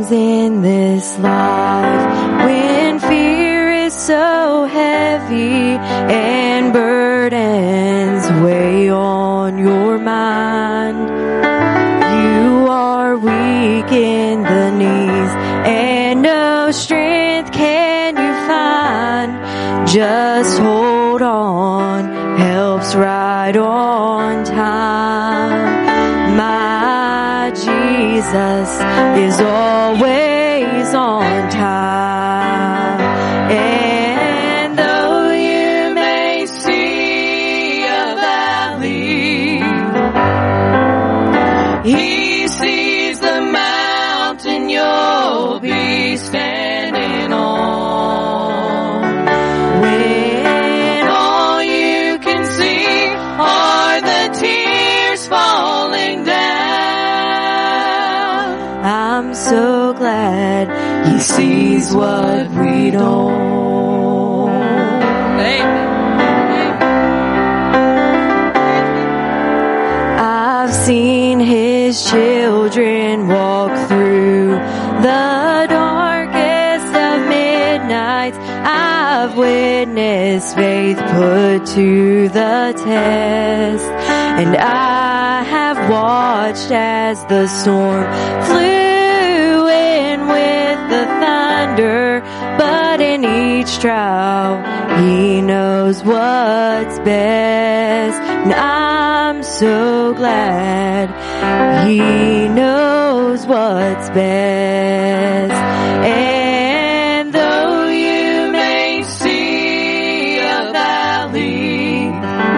times in this life when fear is so heavy and burdens weigh on your mind. You are weak in the knees and no strength can you find. Just hold on, help's right on time. My Jesus is always on time. And though you may see a valley, He sees the mountain you'll be standing on. When all you can see are the tears falling down, I'm so glad He sees what we don't. I've seen His children walk through the darkest of midnights. I've witnessed faith put to the test, and I have watched as the storm flew in with the thunder. But in each trial, He knows what's best, and I'm so glad He knows what's best. And though you may see a valley,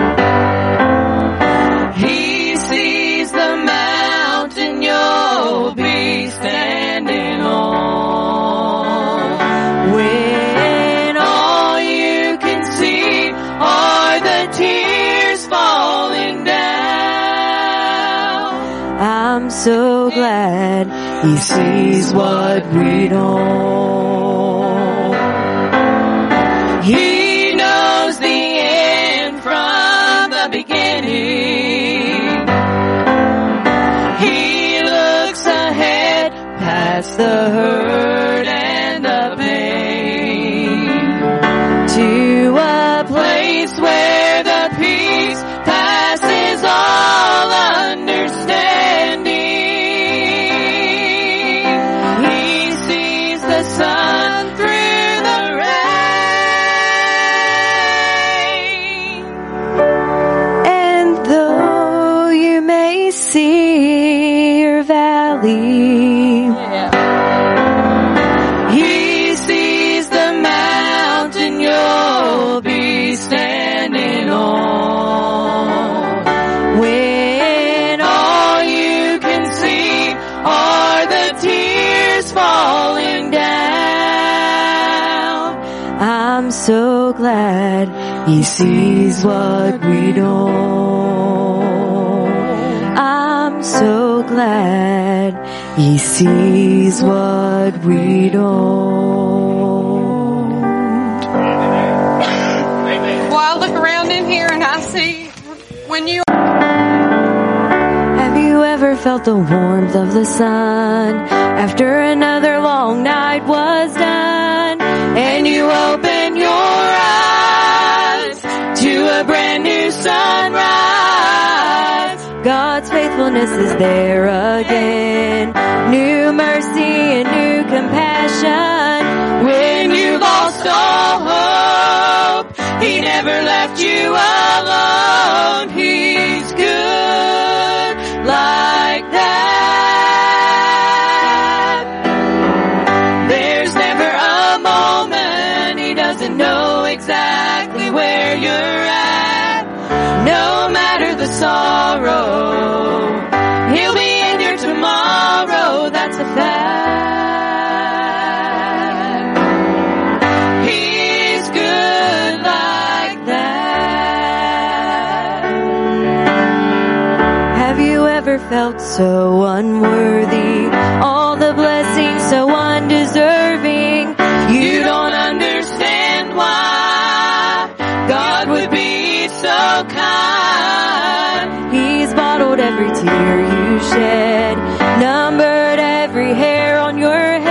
He sees the mountain you'll be standing on. When all you can see are the tears falling down, I'm so glad He sees what we don't. He knows the end from the beginning. He looks ahead past the hurt and the pain to a place where the peace passes all understanding. He sees the sun through the rain. And though you may see your valley, He sees the mountain you'll be standing on. When all you can see are the tears falling down, I'm so glad He sees what we don't. I'm so glad He sees what we don't. Well, I look around in here and I see when you... Have you ever felt the warmth of the sun after another long night was done, and you open your eyes to a brand new sunrise? God's faithfulness is there again, new mercy and new compassion. When you lost all hope, He never left you alone. He's good like that. There's never a moment He doesn't know exactly where you're at. No matter the sorrow, He'll be in your tomorrow, that's a fact. He's good like that. Have you ever felt so unworthy, all the blessings so undeserving? You don't understand why God would be so kind. He's bottled every tear you shed, numbered every hair on your head.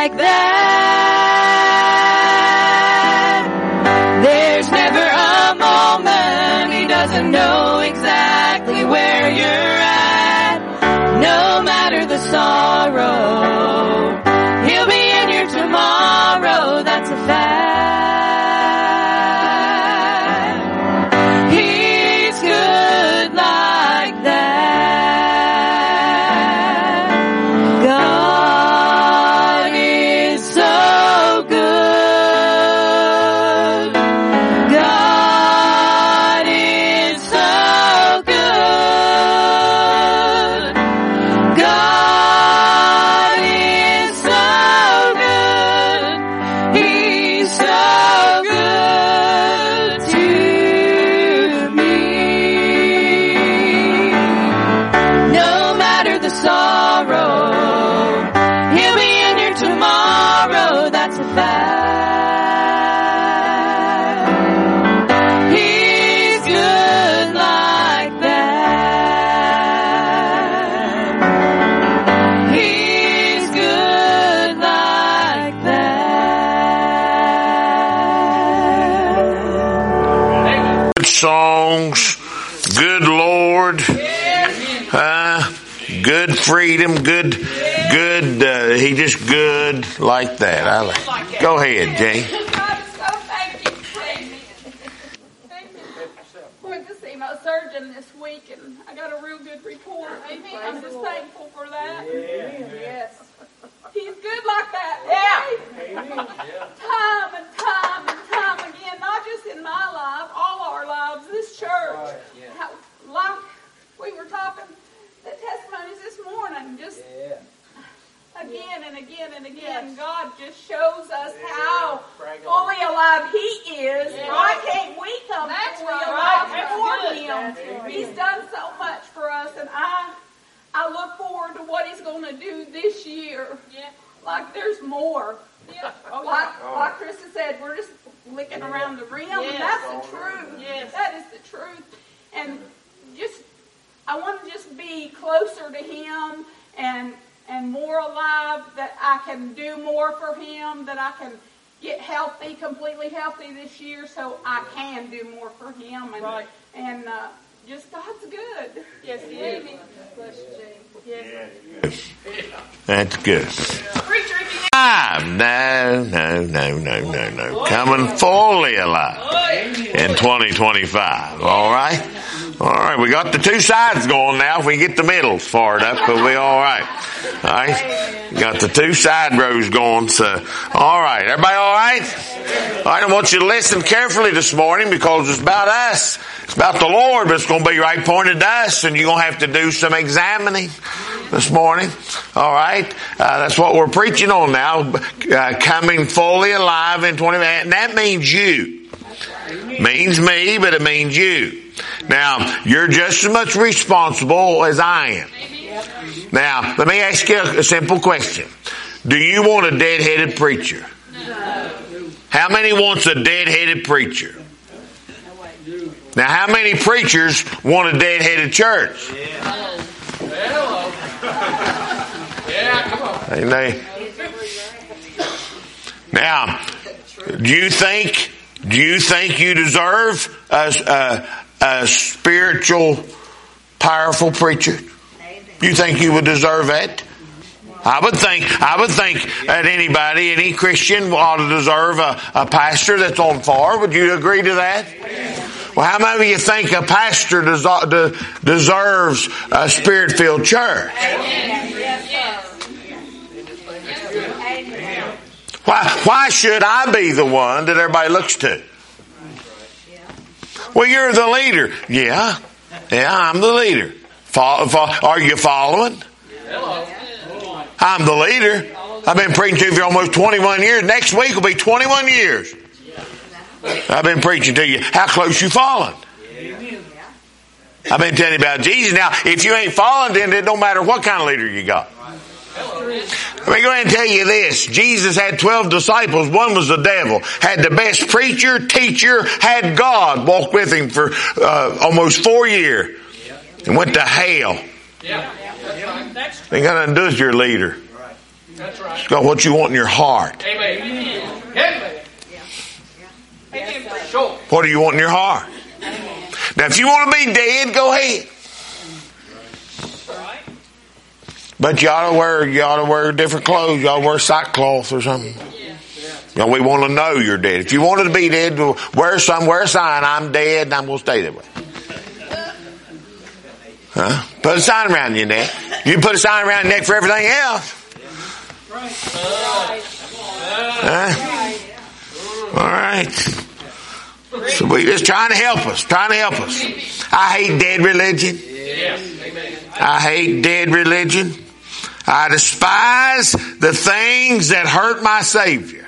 like that. There's never a moment He doesn't know exactly where you're at. No matter the sorrow, He'll be in your tomorrow, that's a fact. He's good like that. God is so good. God is so good. God is so good. He's so good to me. No matter the sorrow, He'll be in your tomorrow, that's a fact. He's good like that. He's good like that. Good songs, good Lord, good freedom, good, He just good like that. I like. Go ahead, Jane. God is so thank you. Amen. Went to see my surgeon this week, and I got a real good report. Amen. I'm just thankful for that. Yes. He's good like that. Yeah. Time and time and time again, not just in my life, all our lives, this church. How, like we were talking, the testimonies this morning, just again and again and again, God just shows us how fully alive He is. Why can't we come fully alive for Him? He's done so much for us, and I look forward to what He's going to do this year. Like there's more. Like Krista said, we're just licking around the rim, and that's the truth. That is the truth. And just, I want to just be closer to Him and more alive, that I can do more for Him, that I can get healthy, completely healthy this year, so I can do more for Him. And just God's good. Yes, He is. Bless you, Jane. Yes. That's good. Preacher, if you No. Coming fully alive in 2025. All right? All right. We got the two sides going now. If we get the middle fired up, we'll be all right. All right? Got the two side rows going. So, all right. Everybody all right? All right. I want you to listen carefully this morning, because it's about us. It's about the Lord, but it's going to be right pointed to us, and you're going to have to do some examining this morning. All right. That's what we're preaching on now. Coming fully alive in 20. And that means you. Means me, but it means you. Now, you're just as much responsible as I am. Now, let me ask you a simple question. Do you want a dead-headed preacher? No. How many wants a dead-headed preacher? Now, how many preachers want a dead-headed church? Amen. Now, do you think you deserve a spiritual, powerful preacher? You think you would deserve that? I would think that any Christian ought to deserve a pastor that's on fire. Would you agree to that? Well, how many of you think a pastor deserves a Spirit-filled church? Why should I be the one that everybody looks to? Well, you're the leader. Yeah, I'm the leader. Are you following? I'm the leader. I've been preaching to you for almost 21 years. Next week will be 21 years. I've been preaching to you. How close you following? I've been telling you about Jesus. Now, if you ain't following, then it don't matter what kind of leader you got. Let me go ahead and tell you this. Jesus had 12 disciples. One was the devil. Had the best preacher, teacher, had God walk with him for almost 4 years. And went to hell. Ain't got nothing to do with your leader. That's right. It's got what you want in your heart. Amen. Amen. Sure. What do you want in your heart? Now, if you want to be dead, go ahead. But you ought to wear different clothes. You ought to wear sackcloth or something. You know, we want to know you're dead. If you wanted to be dead, wear a sign. I'm dead, and I'm going to stay that way. Huh? Put a sign around your neck. You put a sign around your neck for everything else. All right. So we just trying to help us. I hate dead religion. I hate dead religion. I despise the things that hurt my Savior.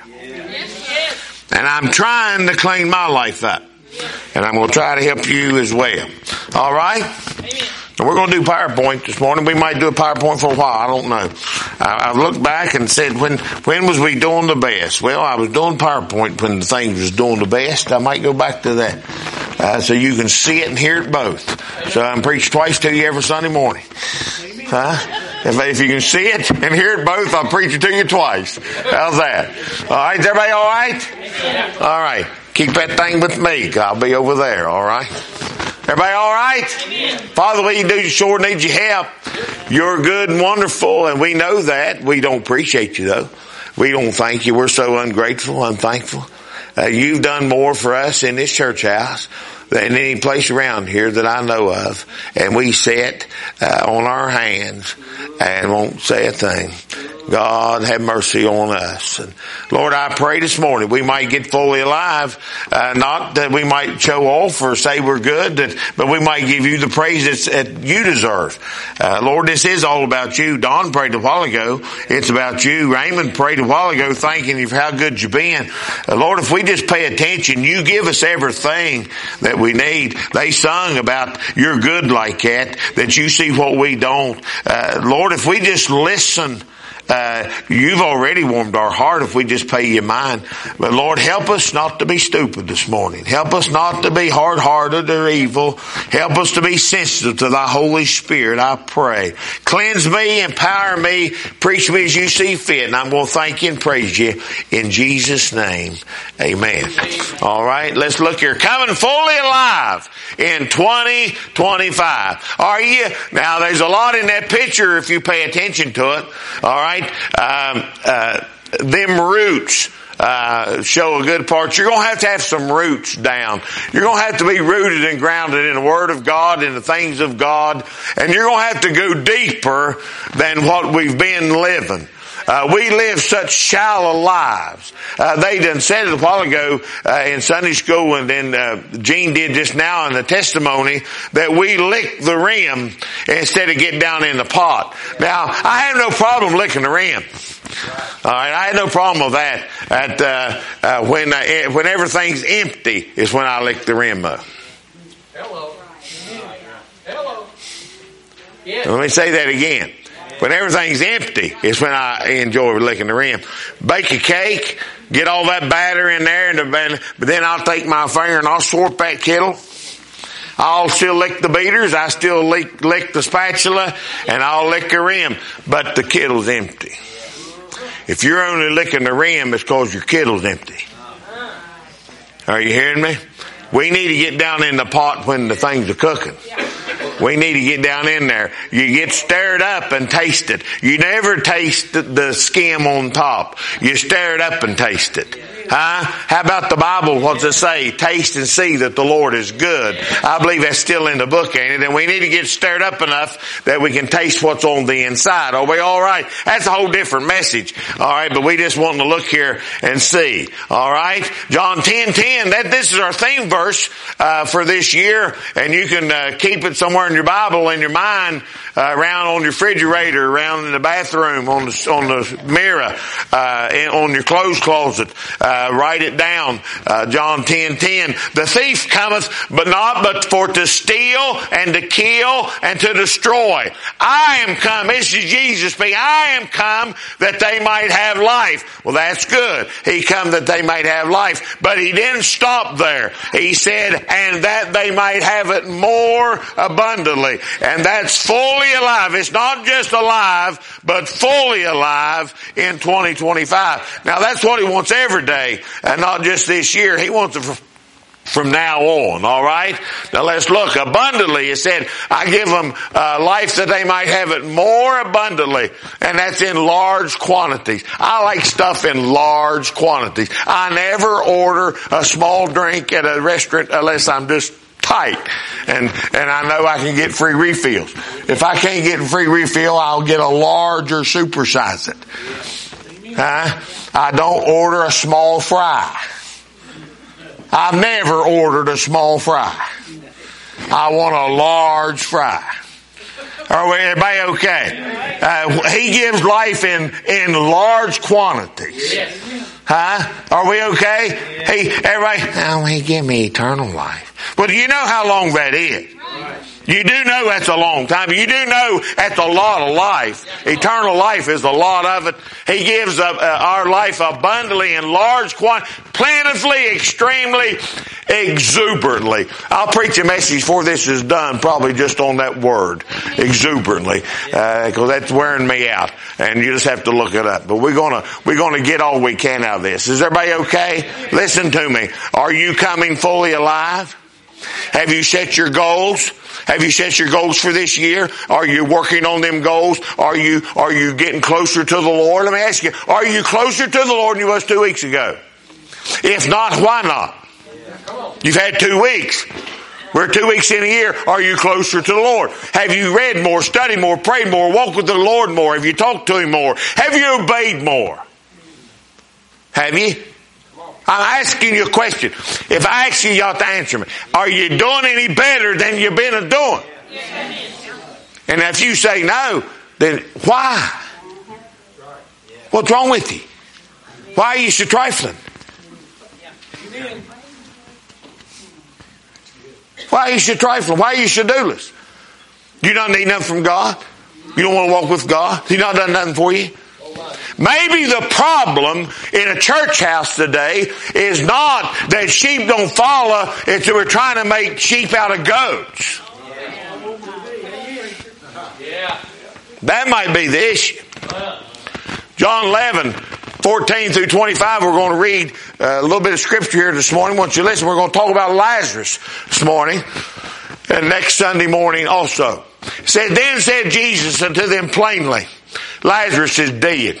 And I'm trying to clean my life up. And I'm going to try to help you as well. All right? And we're going to do PowerPoint this morning. We might do a PowerPoint for a while. I don't know. I looked back and said, when was we doing the best? Well, I was doing PowerPoint when the thing was doing the best. I might go back to that. So you can see it and hear it both. So I'm preaching twice to you every Sunday morning. Huh? If you can see it and hear it both, I'll preach it to you twice. How's that? All right, is everybody all right? All right. Keep that thing with me. I'll be over there, all right? Everybody all right? Amen. Father, we do sure need your help. You're good and wonderful, and we know that. We don't appreciate you, though. We don't thank you. We're so ungrateful, unthankful. You've done more for us in this church house than any place around here that I know of. And we sit on our hands and won't say a thing. God, have mercy on us. And Lord, I pray this morning we might get fully alive, not that we might show off or say we're good, but we might give you the praise that you deserve. Lord, this is all about you. Don prayed a while ago. It's about you. Raymond prayed a while ago thanking you for how good you've been. Lord, if we just pay attention, you give us everything that we need. They sung about you're good like that you see what we don't. Lord, if we just listen, you've already warmed our heart if we just pay you mind. But Lord, help us not to be stupid this morning. Help us not to be hard-hearted or evil. Help us to be sensitive to thy Holy Spirit, I pray. Cleanse me, empower me, preach me as you see fit. And I'm going to thank you and praise you in Jesus' name. Amen. All right, let's look here. Coming fully alive in 2025. Are you? Now, there's a lot in that picture if you pay attention to it. All right. Them roots show a good part. You're going to have some roots down. You're going to have to be rooted and grounded in the Word of God, in the things of God, and you're going to have to go deeper than what we've been living. We live such shallow lives. They done said it a while ago in Sunday school, and then Gene did just now in the testimony, that we lick the rim instead of get down in the pot. Now, I have no problem licking the rim. All right, I had no problem with that. When everything's empty is when I lick the rim up. Hello. Yes. Let me say that again. When everything's empty is when I enjoy licking the rim. Bake a cake, get all that batter in there, but then I'll take my finger and I'll swirl that kettle. I'll still lick the beaters, I still lick the spatula, and I'll lick the rim, but the kettle's empty. If you're only licking the rim, it's because your kettle's empty. Are you hearing me? We need to get down in the pot when the things are cooking. We need to get down in there. You get stirred up and taste it. You never taste the skim on top. You stir it up and taste it. Huh? How about the Bible? What's it say? Taste and see that the Lord is good. I believe that's still in the book, ain't it? And we need to get stirred up enough that we can taste what's on the inside. Are we all right? That's a whole different message. All right, but we just want to look here and see. All right, John 10:10. This is our theme verse for this year, and you can keep it somewhere in your Bible, in your mind, around on your refrigerator, around in the bathroom, on the mirror, on your clothes closet. Write it down. John 10:10. The thief cometh, but for to steal and to kill and to destroy. I am come. This is Jesus speaking. I am come that they might have life. Well, that's good. He come that they might have life. But he didn't stop there. He said, and that they might have it more abundantly. abundantly. And that's fully alive. It's not just alive, but fully alive in 2025. Now that's what He wants every day, and not just this year. He wants it from now on, all right? Now let's look. Abundantly, it said, I give them life that they might have it more abundantly. And that's in large quantities. I like stuff in large quantities. I never order a small drink at a restaurant unless I'm just tight. And I know I can get free refills. If I can't get a free refill, I'll get a larger supersize it. I don't order a small fry. I've never ordered a small fry. I want a large fry. Are everybody okay? He gives life in large quantities. Are we okay? He give me eternal life. But do you know how long that is? You do know that's a long time. You do know that's a lot of life. Eternal life is a lot of it. He gives our life abundantly in large quantity, plentifully, extremely, exuberantly. I'll preach a message before this is done, probably just on that word, exuberantly, because that's wearing me out, and you just have to look it up. But we're gonna get all we can out of this. Is everybody okay? Listen to me. Are you coming fully alive? Have you set your goals? Have you set your goals for this year? Are you working on them goals? Are you getting closer to the Lord? Let me ask you, are you closer to the Lord than you was 2 weeks ago? If not, why not? You've had 2 weeks. We're 2 weeks in a year. Are you closer to the Lord? Have you read more, studied more, prayed more, walked with the Lord more? Have you talked to Him more? Have you obeyed more? Have you? I'm asking you a question. If I ask you, you ought to answer me. Are you doing any better than you've been doing? And if you say no, then why? What's wrong with you? Why are you so trifling? Why are you so trifling? Why are you so dooless? You don't need nothing from God? You don't want to walk with God? He's not done nothing for you? Maybe the problem in a church house today is not that sheep don't follow, it's that we're trying to make sheep out of goats. That might be the issue. John 11:14 through 25, we're going to read a little bit of scripture here this morning. Once you listen, we're going to talk about Lazarus this morning and next Sunday morning also. It said, then said Jesus unto them plainly, Lazarus is dead.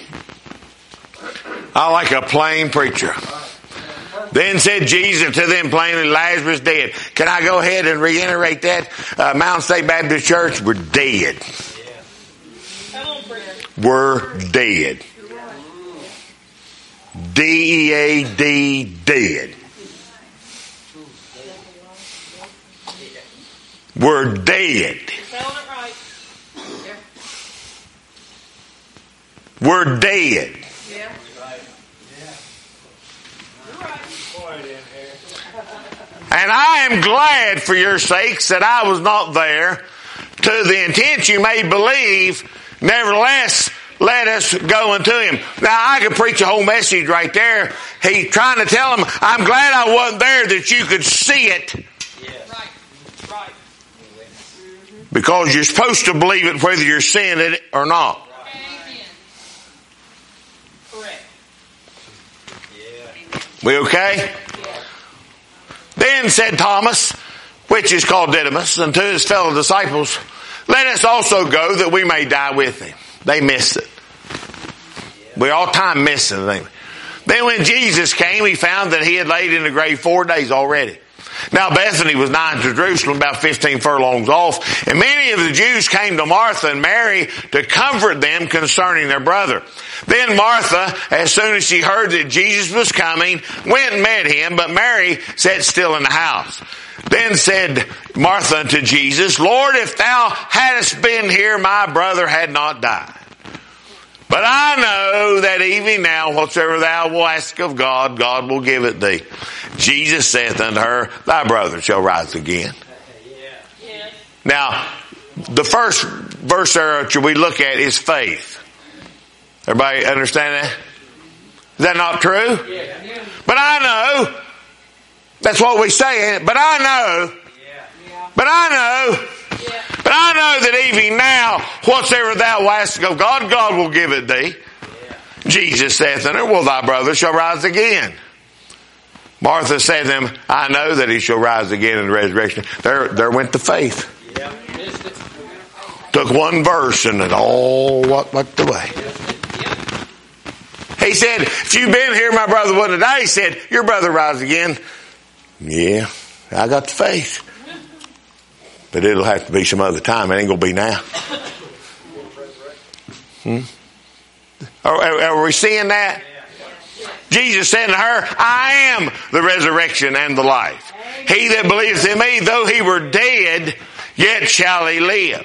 I like a plain preacher. Then said Jesus to them plainly, Lazarus dead. Can I go ahead and reiterate that? Mountain State Baptist Church, we're dead. We're dead. D-E-A-D, dead. We're dead. We're dead. And I am glad for your sakes that I was not there, to the intent you may believe. Nevertheless, let us go unto Him. Now I could preach a whole message right there. He's trying to tell them, I'm glad I wasn't there that you could see it. Right. Because you're supposed to believe it whether you're seeing it or not. Correct. We okay? Then said Thomas, which is called Didymus, unto his fellow disciples, let us also go that we may die with Him. They missed it. We all time missing it. Then when Jesus came, He found that He had laid in the grave 4 days already. Now Bethany was nigh to Jerusalem, about 15 furlongs off, and many of the Jews came to Martha and Mary to comfort them concerning their brother. Then Martha, as soon as she heard that Jesus was coming, went and met Him, but Mary sat still in the house. Then said Martha unto Jesus, Lord, if Thou hadst been here, my brother had not died. But I know that even now, whatsoever Thou wilt ask of God, God will give it Thee. Jesus saith unto her, Thy brother shall rise again. Now, the first verse there that we look at is faith. Everybody understand that? Is that not true? But I know. That's what we say, but I know. But I know. I know that even now, whatsoever thou askest of God, God will give it thee. Jesus saith unto her, well, thy brother shall rise again. Martha said to him, I know that he shall rise again in the resurrection. There went the faith. Took one verse and it all walked away. He said, if you've been here, my brother wouldn't have died. He said, your brother rise again. Yeah, I got the faith. But it'll have to be some other time. It ain't going to be now. Are we seeing that? Jesus said to her, I am the resurrection and the life. He that believeth in me, though he were dead, yet shall he live.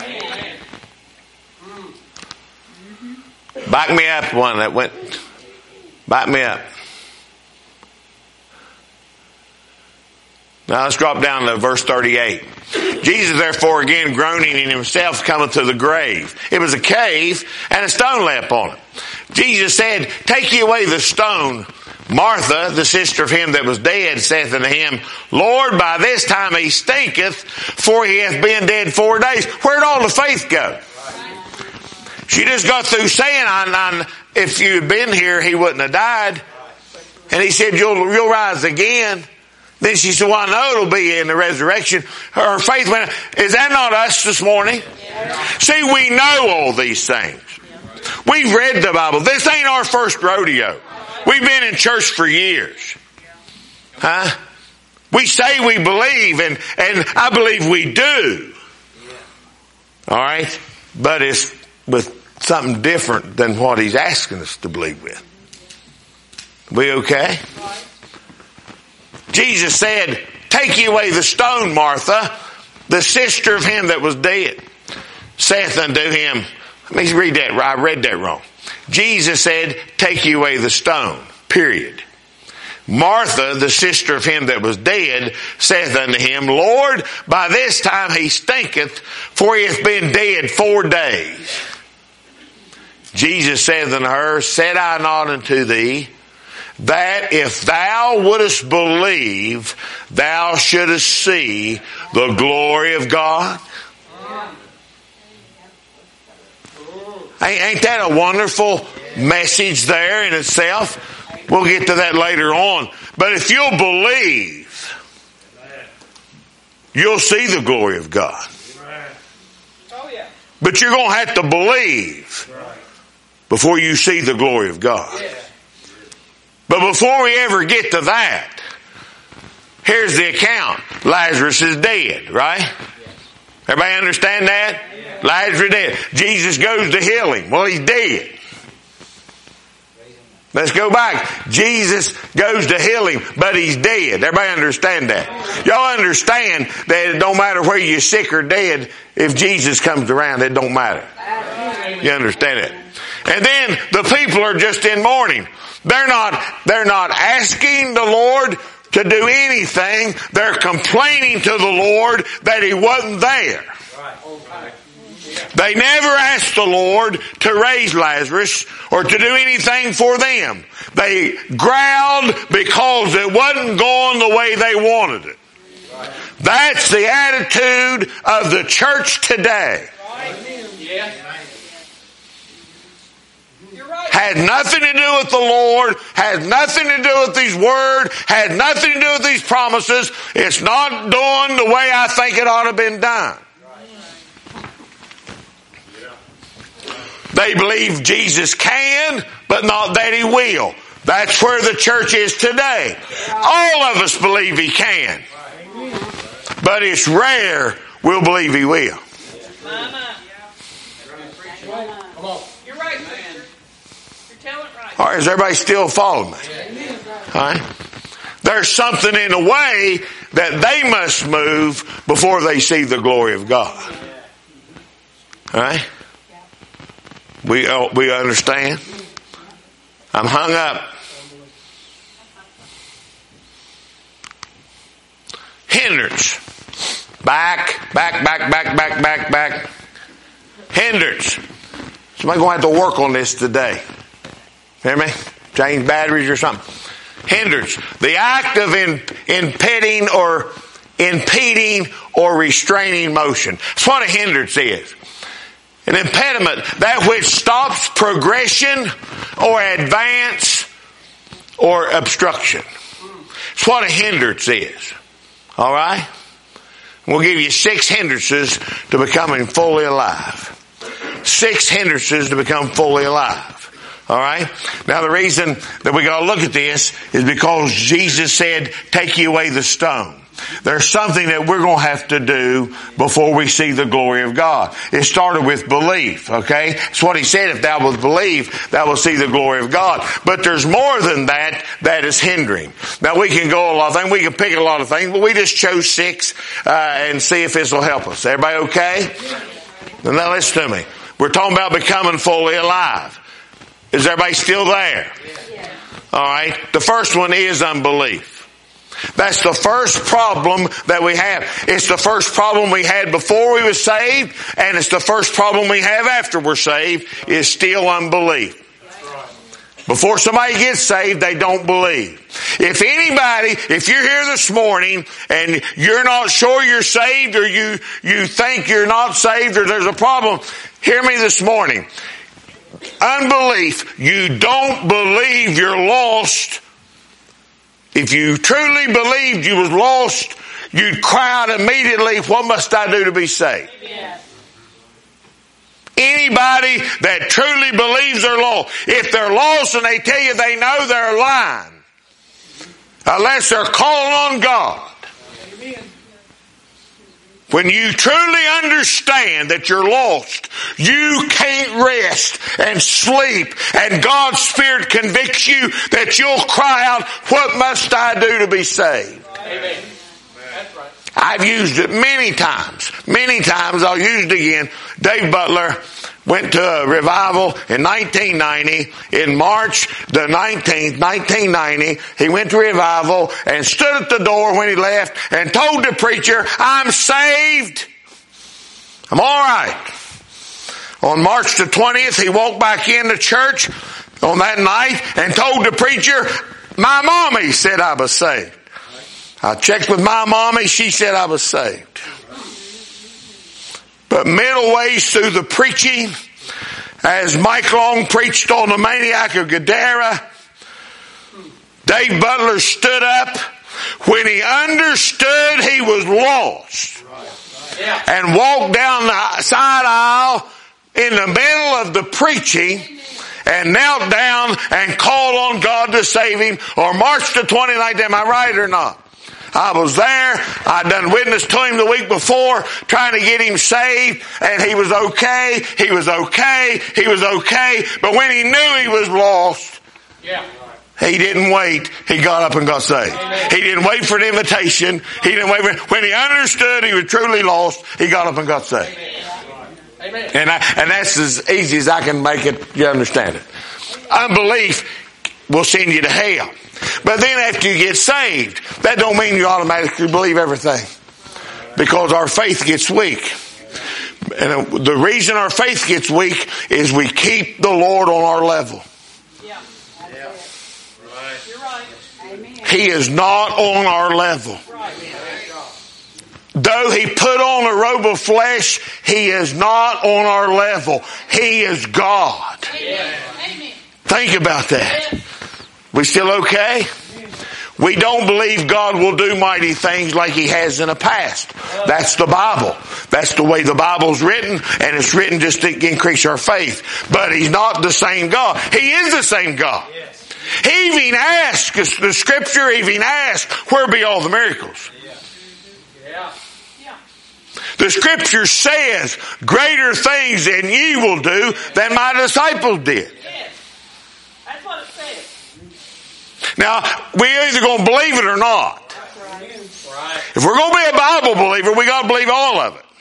Back me up one that went. Back me up. Now let's drop down to verse 38. Jesus therefore again groaning in himself cometh to the grave. It was a cave and a stone lay upon it. Jesus said, take ye away the stone. Martha, the sister of him that was dead, saith unto him, Lord, by this time he stinketh, for he hath been dead 4 days. Where'd all the faith go? She just got through saying, if you had been here, he wouldn't have died. And he said, you'll rise again. Then she said, well, I know it'll be in the resurrection. Her faith went, is that not us this morning? Yeah. See, we know all these things. Yeah. We've read the Bible. This ain't our first rodeo. We've been in church for years. Huh? We say we believe, and I believe we do. All right? But it's with something different than what he's asking us to believe with. We okay? Jesus said, take ye away the stone, Martha, the sister of him that was dead. Saith unto him, let me read that, I read that wrong. Jesus said, take ye away the stone, period. Martha, the sister of him that was dead, saith unto him, Lord, by this time he stinketh, for he hath been dead 4 days. Jesus saith unto her, said I not unto thee, that if thou wouldest believe, thou shouldest see the glory of God? Ain't that a wonderful message there in itself? We'll get to that later on. But if you'll believe, you'll see the glory of God. But you're going to have to believe before you see the glory of God. But before we ever get to that, here's the account. Lazarus is dead, right? Everybody understand that? Lazarus is dead. Jesus goes to heal him. Well, he's dead. Let's go back. Jesus goes to heal him, but he's dead. Everybody understand that? Y'all understand that it don't matter whether you're sick or dead, if Jesus comes around, it don't matter. You understand it? And then the people are just in mourning. They're not asking the Lord to do anything. They're complaining to the Lord that he wasn't there. They never asked the Lord to raise Lazarus or to do anything for them. They growled because it wasn't going the way they wanted it. That's the attitude of the church today. Had nothing to do with the Lord, had nothing to do with His Word, had nothing to do with these promises. It's not done the way I think it ought to have been done. They believe Jesus can, but not that He will. That's where the church is today. All of us believe He can. But it's rare we'll believe He will. You're right, man. You're telling it right. All right, is everybody still following me? All right. There's something in the way that they must move before they see the glory of God. All right? We understand? I'm hung up. Hindrance. Back. Hindrance. Somebody's going to have to work on this today. Hear me? Change batteries or something. Hindrance. The act of impeding or impeding or restraining motion. That's what a hindrance is. An impediment, that which stops progression or advance or obstruction. That's what a hindrance is. All right? We'll give you 6 hindrances to becoming fully alive. 6 hindrances to become fully alive. All right? Now the reason that we got to look at this is because Jesus said, take ye away the stone. There's something that we're going to have to do before we see the glory of God. It started with belief, okay? It's what he said, if thou wilt believe, thou wilt see the glory of God. But there's more than that that is hindering. Now we can go a lot of things, we can pick a lot of things, but we just chose 6 and see if this will help us. Everybody okay? Now listen to me. We're talking about becoming fully alive. Is everybody still there? All right. The first one is unbelief. That's the first problem that we have. It's the first problem we had before we were saved, and it's the first problem we have after we're saved, is still unbelief. Before somebody gets saved, they don't believe. If you're here this morning and you're not sure you're saved, or you think you're not saved, or there's a problem, hear me this morning. Unbelief, you don't believe you're lost. If you truly believed you was lost, you'd cry out immediately, what must I do to be saved? Yes. Anybody that truly believes they're lost, if they're lost and they tell you they know, they're lying. Unless they're calling on God. Amen. When you truly understand that you're lost, you can't rest and sleep, and God's Spirit convicts you that you'll cry out, what must I do to be saved? Amen. That's right. I've used it many times. Many times, I'll use it again. Dave Butler went to a revival in 1990. In March the 19th, 1990, he went to revival and stood at the door when he left and told the preacher, I'm saved. I'm all right. On March the 20th, he walked back into church on that night and told the preacher, my mommy said I was saved. I checked with my mommy, she said I was saved. But middle ways through the preaching, as Mike Long preached on the maniac of Gadara, Dave Butler stood up when he understood he was lost and walked down the side aisle in the middle of the preaching and knelt down and called on God to save him. Or March the 29th, am I right or not? I was there. I'd done witness to him the week before, trying to get him saved, and he was okay. He was okay. He was okay. But when he knew he was lost, he didn't wait. He got up and got saved. Amen. He didn't wait for an invitation. He didn't wait for. When he understood he was truly lost, he got up and got saved. Amen. And that's as easy as I can make it. You understand it? Unbelief will send you to hell. But then after you get saved, that don't mean you automatically believe everything. Because our faith gets weak. And the reason our faith gets weak is we keep the Lord on our level. Yeah. Right. You're right. Amen. He is not on our level. Right. Though he put on a robe of flesh, he is not on our level. He is God. Amen. Think about that. We still okay? We don't believe God will do mighty things like he has in the past. That's the Bible. That's the way the Bible's written, and it's written just to increase our faith. But he's not the same God. He is the same God. He even asked, the scripture even asked, where be all the miracles? The scripture says, greater things than ye will do than my disciples did. That's what it says. Now, we're either going to believe it or not. If we're going to be a Bible believer, we got to believe all of it.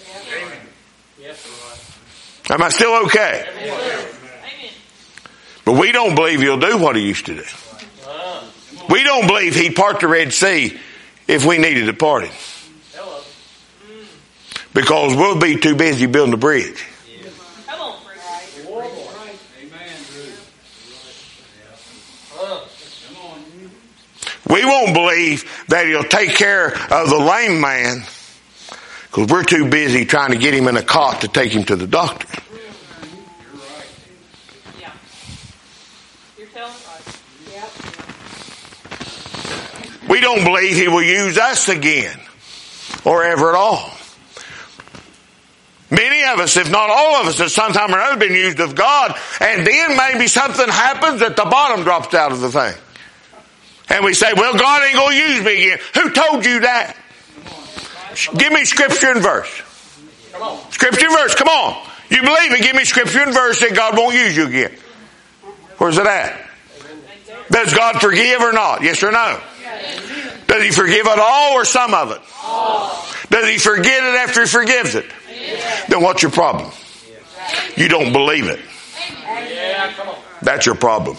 Am I still okay? But we don't believe he'll do what he used to do. We don't believe he'd part the Red Sea if we needed to part it. Because we'll be too busy building the bridge. We won't believe that He'll take care of the lame man because we're too busy trying to get him in a cot to take him to the doctor. You're right. Yeah. You're telling right. Yep. We don't believe He will use us again or ever at all. Many of us, if not all of us, at some time or another been used of God, and then maybe something happens that the bottom drops out of the thing. And we say, well, God ain't going to use me again. Who told you that? Give me scripture and verse. Scripture and verse, come on. You believe it, give me scripture and verse that God won't use you again. Where's it at? Does God forgive or not? Yes or no? Does He forgive it all or some of it? Does He forget it after He forgives it? Then what's your problem? You don't believe it. That's your problem.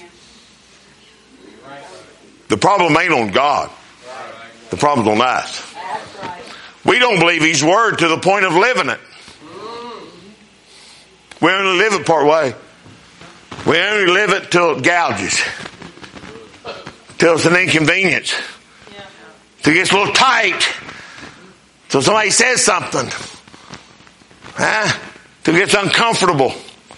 The problem ain't on God. The problem's on us. We don't believe His Word to the point of living it. We only live it part way. We only live it till it gouges. Till it's an inconvenience. Till it gets a little tight. Till somebody says something. Till it gets uncomfortable.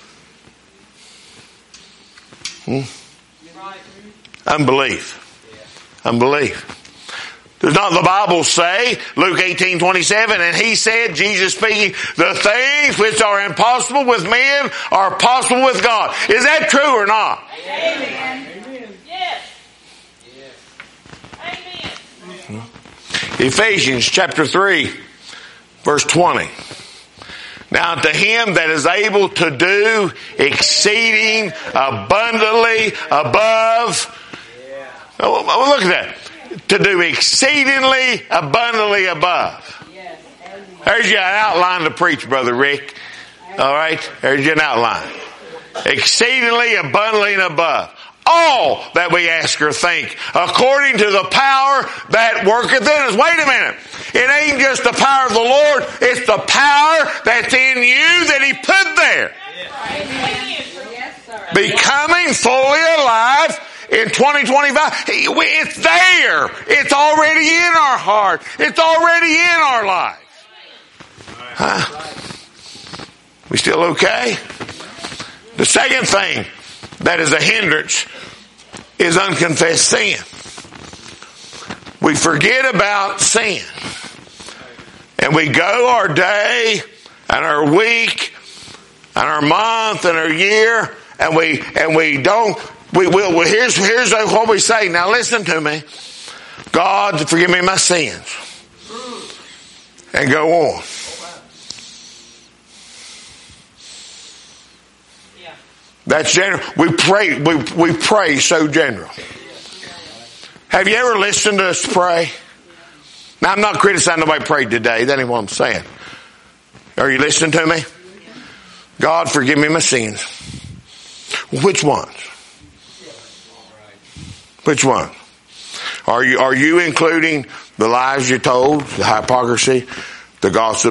Unbelief. Unbelief. Does not the Bible say, Luke 18:27, and He said, Jesus speaking, the things which are impossible with men are possible with God. Is that true or not? Amen. Amen. Yes. Amen. Ephesians chapter 3, verse 20. Now to Him that is able to do exceeding abundantly above. Oh, look at that. To do exceedingly abundantly above. There's your outline to preach, Brother Rick. All right? There's your outline. Exceedingly abundantly and above. All that we ask or think, according to the power that worketh in us. Wait a minute. It ain't just the power of the Lord. It's the power that's in you that He put there. Becoming fully alive in 2025. It's there. It's already in our heart. It's already in our life. We still okay? The second thing that is a hindrance is unconfessed sin. We forget about sin. And we go our day and our week and our month and our year and we don't. Here's what we say. Now listen to me. God, forgive me my sins. And go on. That's general. We pray so general. Have you ever listened to us pray? Now I'm not criticizing nobody prayed today. That ain't what I'm saying. Are you listening to me? God, forgive me my sins. Which ones? Which one? Are you including the lies you told, the hypocrisy, the gossip?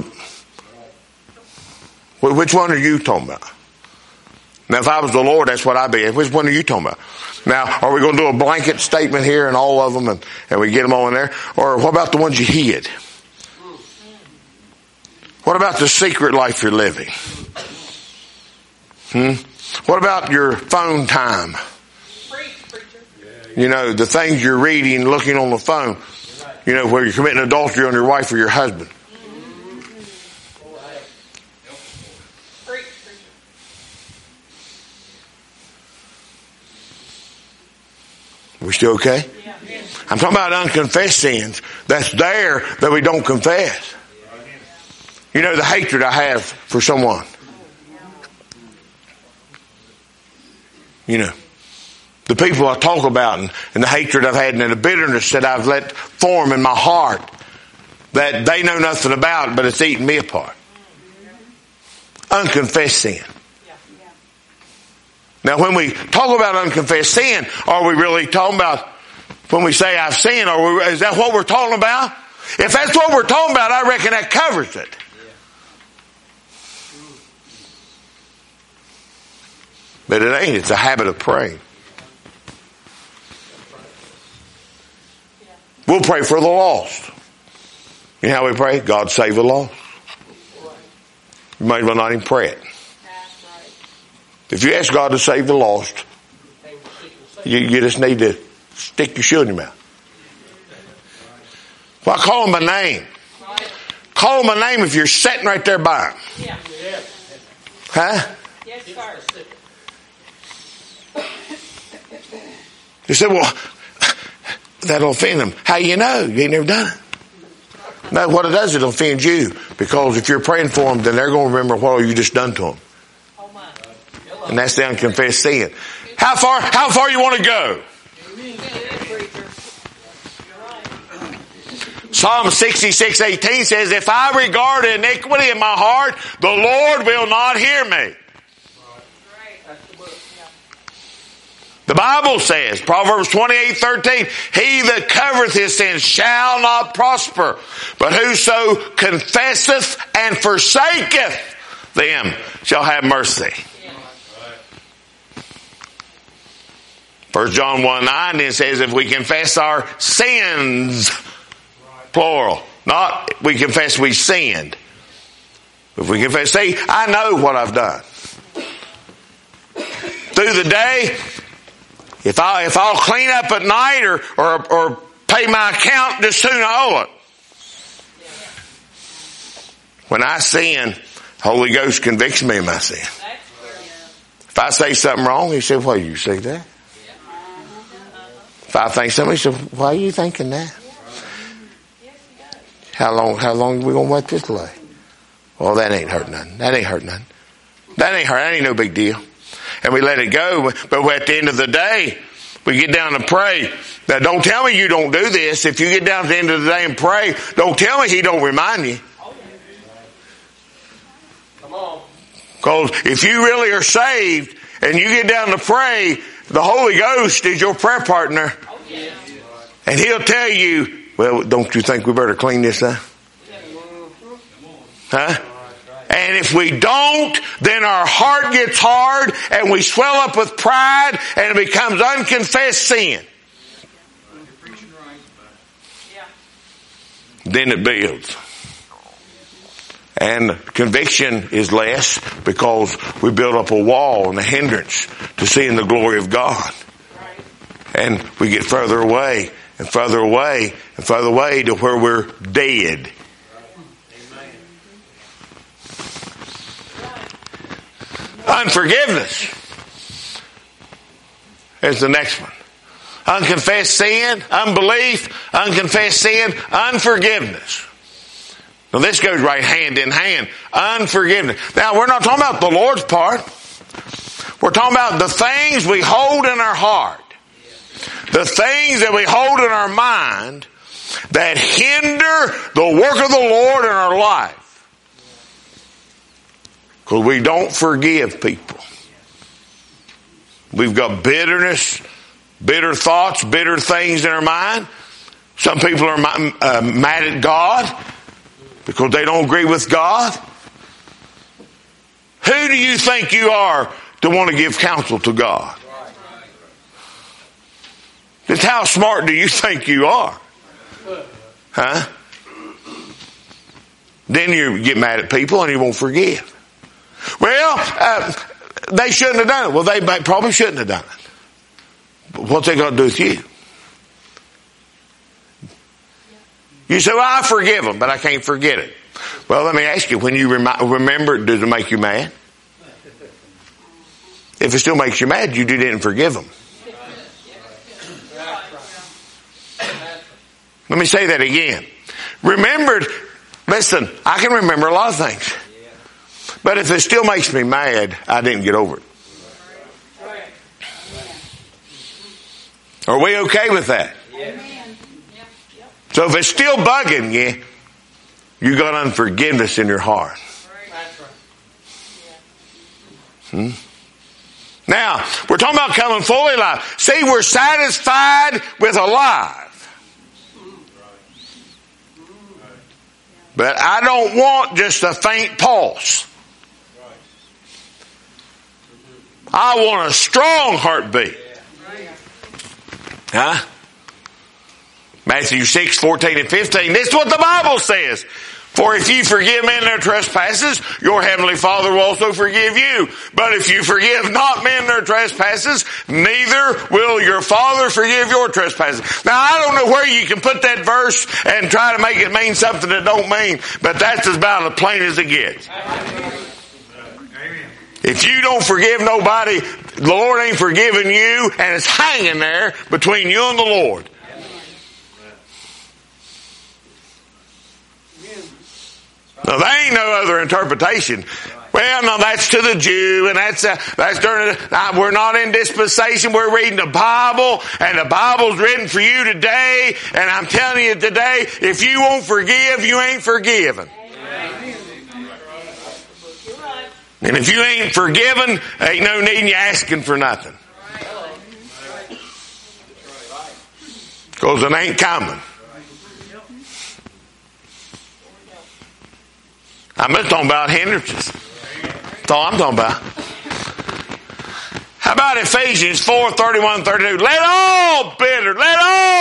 Which one are you talking about? Now, if I was the Lord, that's what I'd be. Which one are you talking about? Now, are we going to do a blanket statement here and all of them and we get them all in there? Or what about the ones you hid? What about the secret life you're living? What about your phone time? You know, the things you're reading, looking on the phone. You know, where you're committing adultery on your wife or your husband. We still okay? I'm talking about unconfessed sins. That's there that we don't confess. You know, the hatred I have for someone. You know, the people I talk about and the hatred I've had and the bitterness that I've let form in my heart that they know nothing about, but it's eating me apart. Unconfessed sin. Now, when we talk about unconfessed sin, are we really talking about, when we say I've sinned, is that what we're talking about? If that's what we're talking about, I reckon that covers it. But it ain't. It's a habit of praying. We'll pray for the lost. You know how we pray? God save the lost. You might as well not even pray it. If you ask God to save the lost, you just need to stick your shoe in your mouth. Well, call them by name. Call them by name if you're sitting right there by them. Yeah. Huh? Yes, sir. You said, well, that'll offend them. How you know? You ain't never done it. No, what it does, it'll offend you. Because if you're praying for them, then they're going to remember what you just done to them. And that's the unconfessed sin. How far you want to go? Psalm 66:18 says, if I regard iniquity in my heart, the Lord will not hear me. The Bible says, Proverbs 28:13, he that covereth his sins shall not prosper, but whoso confesseth and forsaketh them shall have mercy. 1 John 1:9 then says, if we confess our sins, plural, not we confess we sinned. If we confess, see, I know what I've done. Through the day, if I'll clean up at night or pay my account, just soon I owe it. When I sin, Holy Ghost convicts me of my sin. If I say something wrong, he said, why do you say that? If I think something, he said, why are you thinking that? How long are we going to wait this delay? Well, that ain't hurt nothing. That ain't hurt nothing. That ain't no big deal. And we let it go. But at the end of the day, we get down and pray. Now, don't tell me you don't do this. If you get down at the end of the day and pray, don't tell me he don't remind you. Come on. Because if you really are saved and you get down to pray, the Holy Ghost is your prayer partner. And he'll tell you, well, don't you think we better clean this up? Huh? And if we don't, then our heart gets hard and we swell up with pride and it becomes unconfessed sin. Then it builds. And conviction is less because we build up a wall and a hindrance to seeing the glory of God. And we get further away and further away and further away to where we're dead. Unforgiveness is the next one. Unconfessed sin, unbelief, unconfessed sin, unforgiveness. Now this goes right hand in hand. Unforgiveness. Now we're not talking about the Lord's part. We're talking about the things we hold in our heart. The things that we hold in our mind that hinder the work of the Lord in our life. Because we don't forgive people. We've got bitterness, bitter thoughts, bitter things in our mind. Some people are mad at God because they don't agree with God. Who do you think you are to want to give counsel to God? Just how smart do you think you are? Huh? Then you get mad at people and you won't forgive. Well, they shouldn't have done it. Well, they probably shouldn't have done it. But what's they got to do with you? You say, well, I forgive them, but I can't forget it. Well, let me ask you, when you remember it, does it make you mad? If it still makes you mad, you didn't forgive them. Let me say that again. Listen, I can remember a lot of things. But if it still makes me mad, I didn't get over it. Are we okay with that? So if it's still bugging you, you got unforgiveness in your heart. Now, we're talking about coming fully alive. See, we're satisfied with alive. But I don't want just a faint pulse. I want a strong heartbeat. Huh? Matthew 6, 14 and 15. This is what the Bible says. For if you forgive men their trespasses, your heavenly Father will also forgive you. But if you forgive not men their trespasses, neither will your Father forgive your trespasses. Now, I don't know where you can put that verse and try to make it mean something that don't mean, but that's about as plain as it gets. If you don't forgive nobody, the Lord ain't forgiving you, and it's hanging there between you and the Lord. Now, there ain't no other interpretation. Well, no, that's to the Jew, and that's during we're not in dispensation. We're reading the Bible, and the Bible's written for you today. And I'm telling you today, if you won't forgive, you ain't forgiven. And if you ain't forgiven, ain't no need in you asking for nothing. Because it ain't coming. I'm just talking about hindrances. That's all I'm talking about. How about Ephesians 4, 31, 32? Let all bitter, let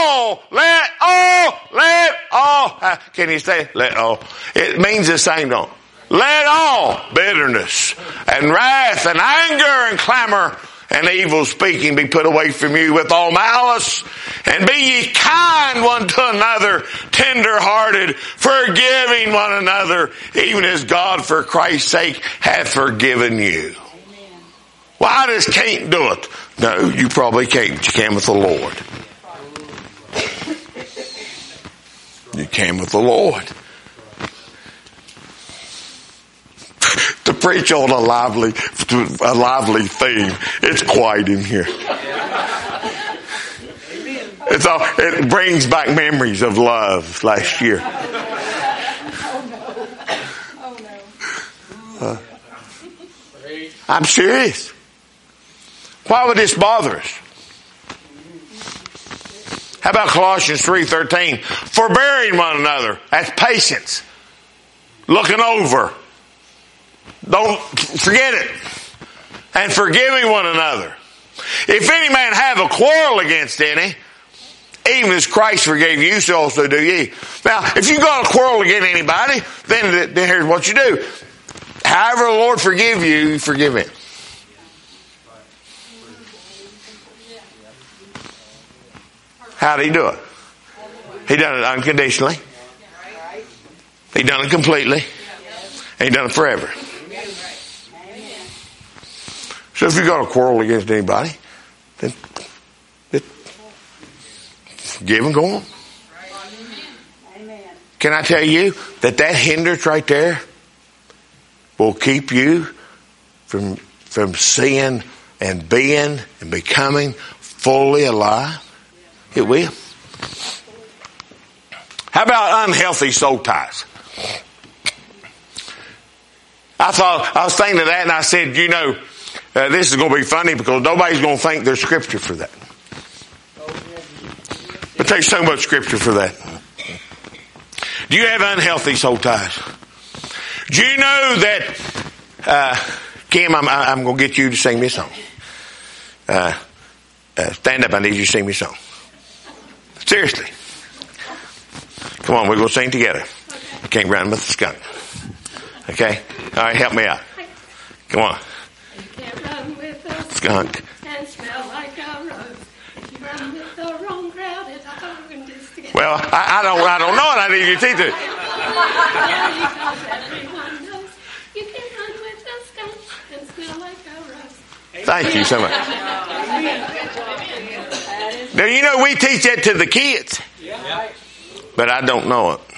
all. Can you say let all? It means the same, don't it? Let all bitterness and wrath and anger and clamor and evil speaking be put away from you with all malice. And be ye kind one to another, tender-hearted, forgiving one another, even as God for Christ's sake hath forgiven you. Amen. Well, I just can't do it. No, you probably can't. You can with the Lord. You can with the Lord. To preach on a lively theme, it's quiet in here. It brings back memories of love last year. I'm serious. Why would this bother us? How about Colossians 3:13? Forbearing one another. That's patience. Looking over. Don't forget it. And forgiving one another. If any man have a quarrel against any, even as Christ forgave you, so also do ye. Now, if you've got a quarrel against anybody, then here's what you do. However the Lord forgive you, you forgive him. How did he do it? He done it unconditionally. He done it completely. And he done it forever. So if you've got a quarrel against anybody, then forgive and go on. Can I tell you that hindrance right there will keep you from seeing and being and becoming fully alive? It will. How about unhealthy soul ties? I was thinking of that, and I said, this is going to be funny because nobody's going to think there's scripture for that. But there's so much scripture for that. Do you have unhealthy soul ties? Do you know that, Kim, I'm going to get you to sing me a song. Stand up, I need you to sing me a song. Seriously. Come on, we're going to sing together. You can't run with the skunk. Okay? All right, help me out. Come on. You can't run with a skunk and smell like a rose. You run with the wrong crowd, it's hard to get. Well, I don't know it. I need you to teach it. Everyone knows you can't run with a skunk and smell like a rose. Thank you so much. Now, we teach that to the kids. But I don't know it.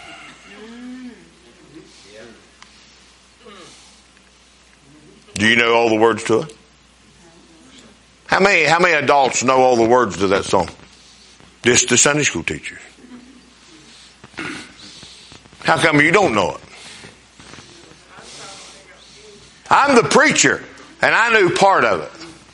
Do you know all the words to it? How many adults know all the words to that song? Just the Sunday school teachers. How come you don't know it? I'm the preacher, and I knew part of it.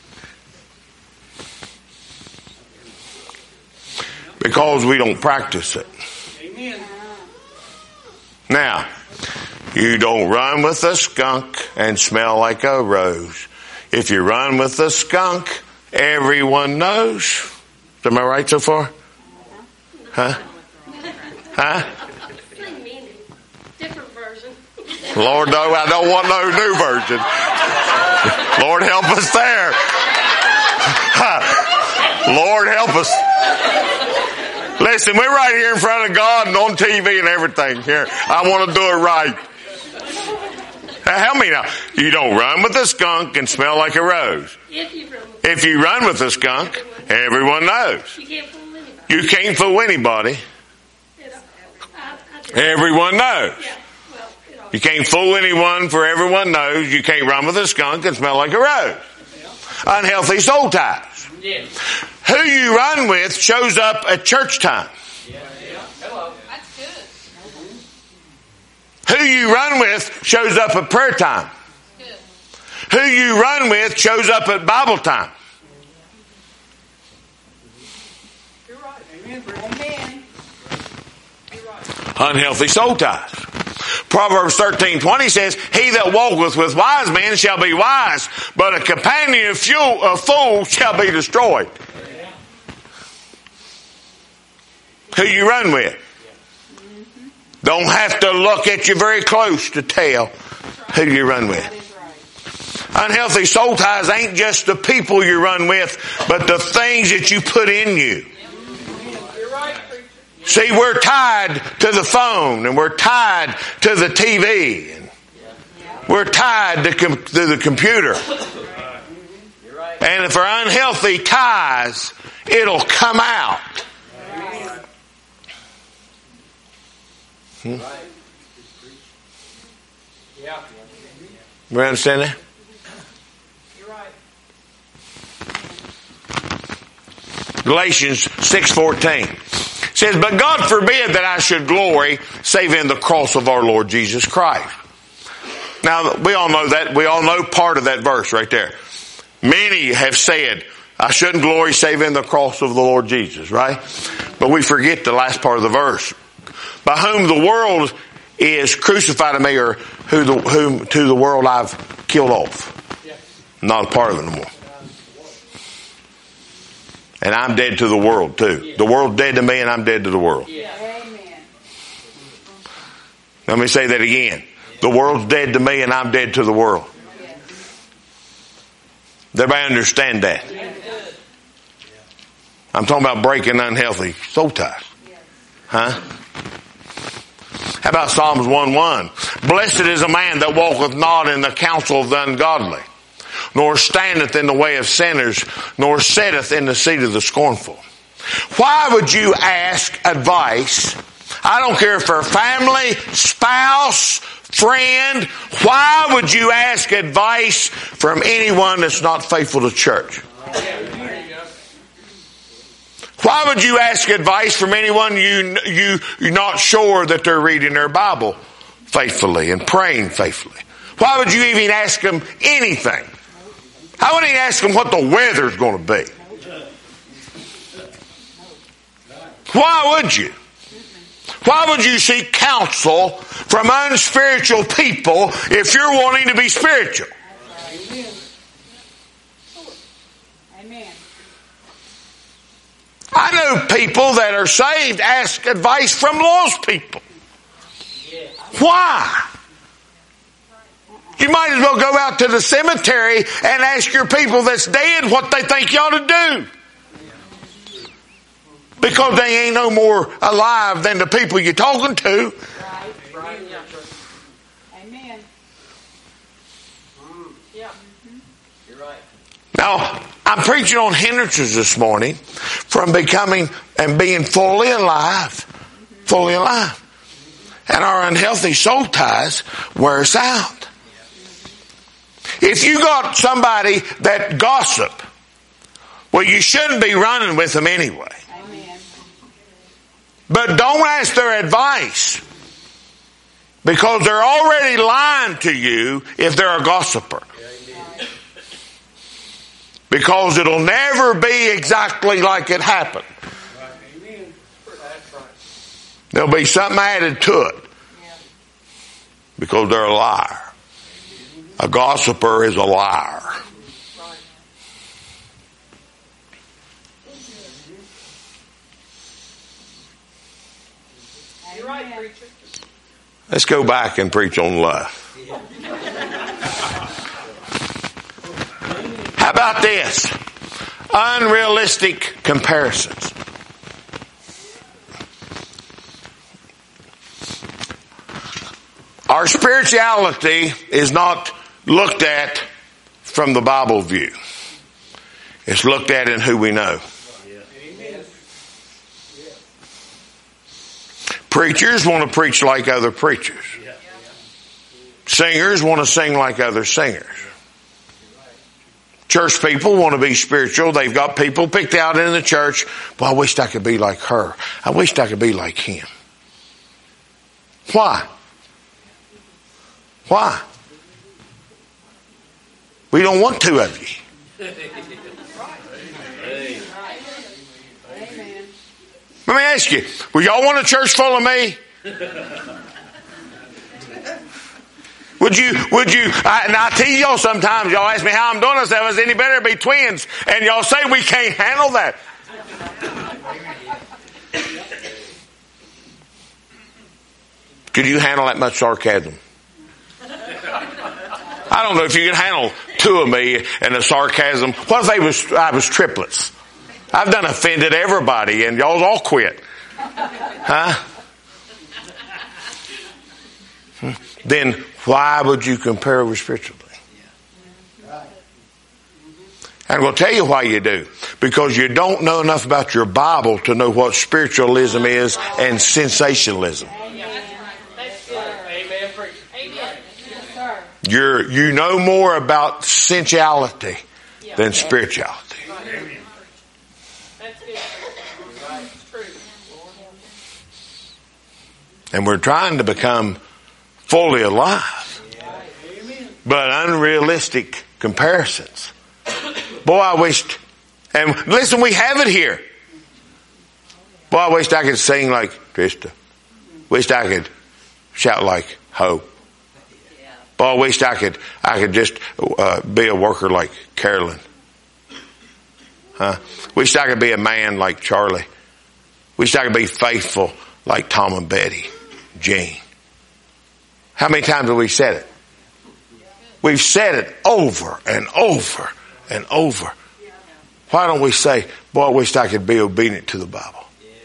Because we don't practice it. Amen. Now, you don't run with a skunk and smell like a rose. If you run with a skunk, everyone knows. Am I right so far? Huh? Huh? Different version. Lord, no, I don't want no new version. Lord, help us there. Lord, help us. Listen, we're right here in front of God and on TV and everything here. I want to do it right. Help me now. You don't run with a skunk and smell like a rose. If you run with a skunk, everyone knows. You can't fool anybody. Everyone knows. You can't fool anyone, for everyone knows you can't run with a skunk and smell like a rose. Unhealthy soul ties. Who you run with shows up at church time. That's good. Who you run with shows up at prayer time. Who you run with shows up at Bible time. You're right. Amen. You're right. Unhealthy soul ties. Proverbs 13:20 says, he that walketh with wise men shall be wise, but a companion of fools shall be destroyed. Who you run with. Don't have to look at you very close to tell who you run with. Unhealthy soul ties ain't just the people you run with, but the things that you put in you. See, we're tied to the phone, and we're tied to the TV, and we're tied to the computer. And if we're unhealthy ties, it'll come out. We understand that? You're right. Galatians 6:14 says, but God forbid that I should glory save in the cross of our Lord Jesus Christ. Now, we all know that. We all know part of that verse right there. Many have said, I shouldn't glory save in the cross of the Lord Jesus, right? But we forget the last part of the verse. By whom the world is crucified to me, or whom to the world I've killed off. Not a part of it anymore. And I'm dead to the world too. The world's dead to me and I'm dead to the world. Let me say that again. The world's dead to me and I'm dead to the world. Does everybody understand that? I'm talking about breaking unhealthy soul ties. Huh? How about Psalms 1:1? Blessed is a man that walketh not in the counsel of the ungodly, nor standeth in the way of sinners, nor sitteth in the seat of the scornful. Why would you ask advice? I don't care if for family, spouse, friend. Why would you ask advice from anyone that's not faithful to church? Why would you ask advice from anyone you're not sure that they're reading their Bible faithfully and praying faithfully? Why would you even ask them anything? I wouldn't even ask them what the weather's going to be. Why would you? Why would you seek counsel from unspiritual people if you're wanting to be spiritual? Amen. I know people that are saved ask advice from lost people. Why? You might as well go out to the cemetery and ask your people that's dead what they think you ought to do. Because they ain't no more alive than the people you're talking to. Right. Amen. Yeah. You're right. Now, I'm preaching on hindrances this morning from becoming and being fully alive. Fully alive. And our unhealthy soul ties wear us out. If you got somebody that gossip, well, you shouldn't be running with them anyway. Amen. But don't ask their advice, because they're already lying to you if they're a gossiper. Because it'll never be exactly like it happened. There'll be something added to it. Because they're a liar. A gossiper is a liar. You're right, preacher. Let's go back and preach on love. How about this? Unrealistic comparisons. Our spirituality is not looked at from the Bible view. It's looked at in who we know. Preachers want to preach like other preachers. Singers want to sing like other singers. Church people want to be spiritual. They've got people picked out in the church. Well, I wished I could be like her. I wished I could be like him. Why? Why? We don't want two of you. Let me ask you, would y'all want a church full of me? Would you, and I tell y'all sometimes, y'all ask me how I'm doing this, if it's any better to be twins, and y'all say we can't handle that. Could you handle that much sarcasm? I don't know if you can handle two of me and the sarcasm. What if I was triplets? I've done offended everybody and y'all all quit. Huh? Then why would you compare with spiritually? I'm going to tell you why you do. Because you don't know enough about your Bible to know what spiritualism is and sensationalism. You know more about sensuality than spirituality. And we're trying to become fully alive. But unrealistic comparisons. Boy, I wished, and listen, we have it here. Boy, I wished I could sing like Trista. Wished I could shout like Hope. Boy, I wished I could just be a worker like Carolyn. Wished I could be a man like Charlie. Wished I could be faithful like Tom and Betty, Jean. How many times have we said it? We've said it over and over and over. Why don't we say, boy, I wished I could be obedient to the Bible.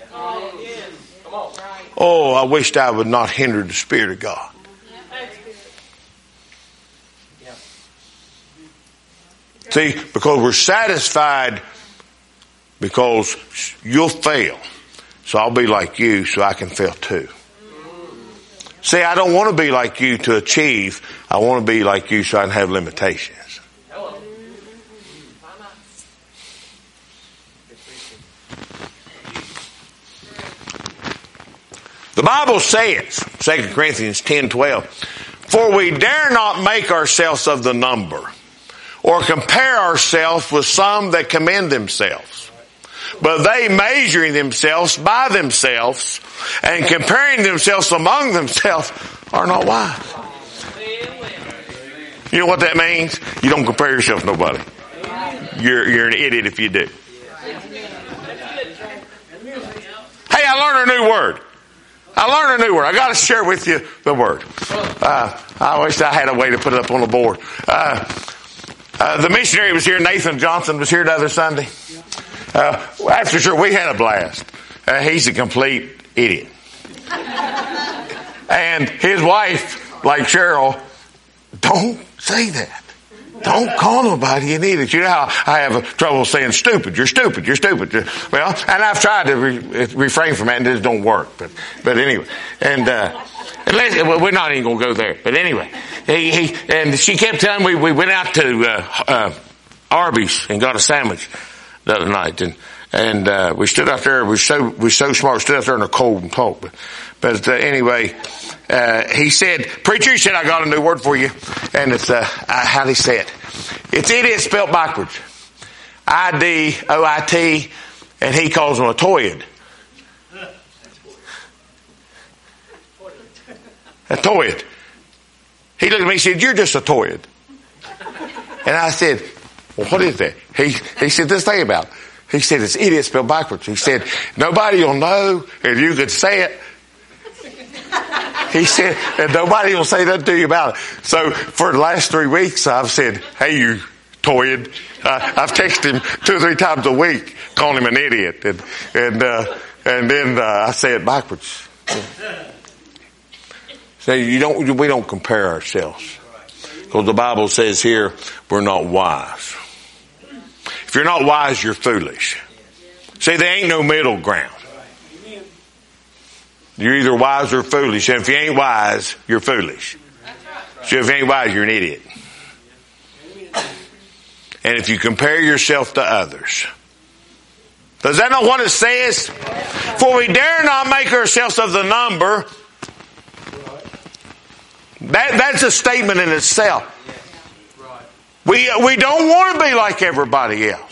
Oh, I wished I would not hinder the Spirit of God. See, because we're satisfied because you'll fail. So I'll be like you so I can fail too. See, I don't want to be like you to achieve. I want to be like you so I can have limitations. The Bible says, 2 Corinthians 10:12, for we dare not make ourselves of the number, or compare ourselves with some that commend themselves. But they measuring themselves by themselves and comparing themselves among themselves are not wise. You know what that means? You don't compare yourself to nobody. You're an idiot if you do. Hey, I learned a new word. I got to share with you the word. I wish I had a way to put it up on the board. The missionary was here. Nathan Johnson was here the other Sunday. After sure, we had a blast. He's a complete idiot. And his wife, like Cheryl, don't say that. Don't call nobody an idiot. You know how I have trouble saying stupid. You're stupid. You're stupid. Well, and I've tried to refrain from that and it don't work. But anyway. And we're not even going to go there. But anyway. And she kept telling me we went out to Arby's and got a sandwich the other night. And we stood out there. We're so smart. We stood out there in the cold and talked. But anyway, he said, preacher, he said, I got a new word for you. And it's, how'd he say it? It's idiot spelled backwards. I-D-O-I-T. And he calls them a toyid. A toyid. He looked at me and said, you're just a toyid. And I said, well, what is that? He said, this thing about it. He said, it's idiot spelled backwards. He said, nobody will know if you could say it. He said, and nobody will say that to you about it. So for the last 3 weeks, I've said, hey, you toyed. I've texted him 2 or 3 times a week, calling him an idiot. And then I say it backwards. So we don't compare ourselves. Because the Bible says here, we're not wise. If you're not wise, you're foolish. See, there ain't no middle ground. You're either wise or foolish. And if you ain't wise, you're foolish. So if you ain't wise, you're an idiot. And if you compare yourself to others. Does that not what it says? For we dare not make ourselves of the number. That's a statement in itself. We don't want to be like everybody else.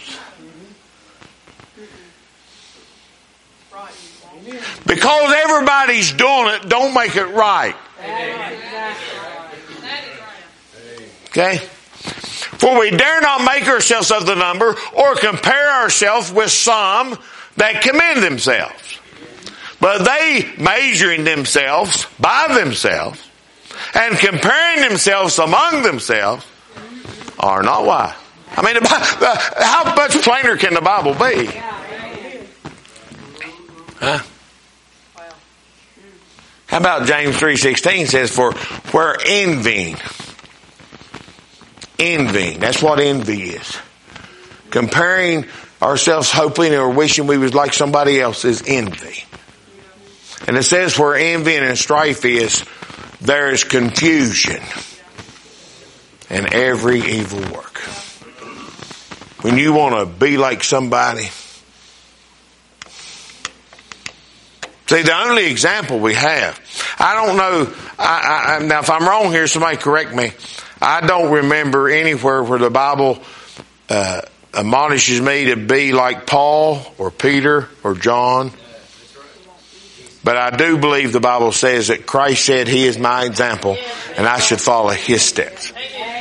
Because everybody's doing it, don't make it right. Okay? For we dare not make ourselves of the number or compare ourselves with some that commend themselves. But they, measuring themselves by themselves and comparing themselves among themselves, are not wise. I mean, how much plainer can the Bible be? Huh? How about James 3:16 says, for where envying, that's what envy is. Comparing ourselves, hoping or wishing we was like somebody else is envy. And it says where envy and strife is, there is confusion and every evil work. When you want to be like somebody, see, the only example we have, I don't know, now if I'm wrong here, somebody correct me. I don't remember anywhere where the Bible admonishes me to be like Paul or Peter or John. But I do believe the Bible says that Christ said He is my example and I should follow His steps.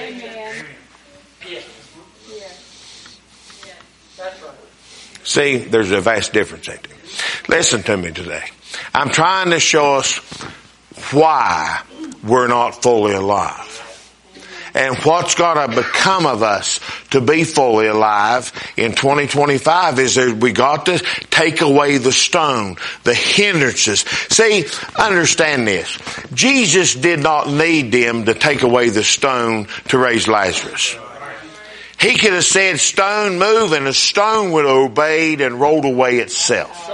See, there's a vast difference, ain't there? Listen to me today. I'm trying to show us why we're not fully alive. And what's got to become of us to be fully alive in 2025 is that we got to take away the stone, the hindrances. See, understand this. Jesus did not need them to take away the stone to raise Lazarus. He could have said, stone move, and the stone would have obeyed and rolled away itself.